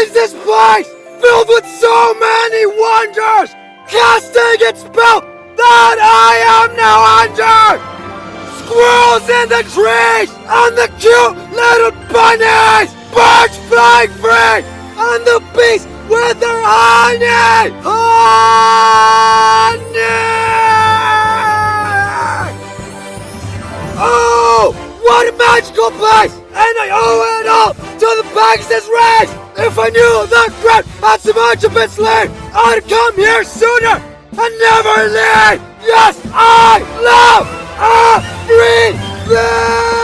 is this place filled with so many wonders, casting its spell that I am now under? Squirrels in the trees, and the cute little bunnies, birds flying free, and the bees with their honey! Oh, what a magical place! And I owe it all to the Pegasus race! If I knew the ground had so much of its land, I'd come here sooner and never leave! Yes, I love everything!